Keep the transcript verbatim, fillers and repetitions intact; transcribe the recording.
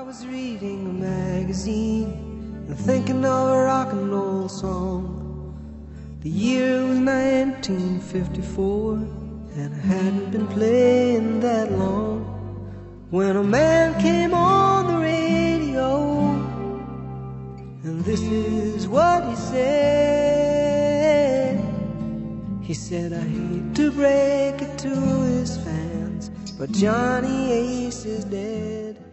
was reading a magazine and thinking of a rock and roll song. The year was nineteen fifty-four, and I hadn't been playing that long when a man came on the radio, and this is what he said. He said, I hate to break it to his fans, but Johnny Ace is dead.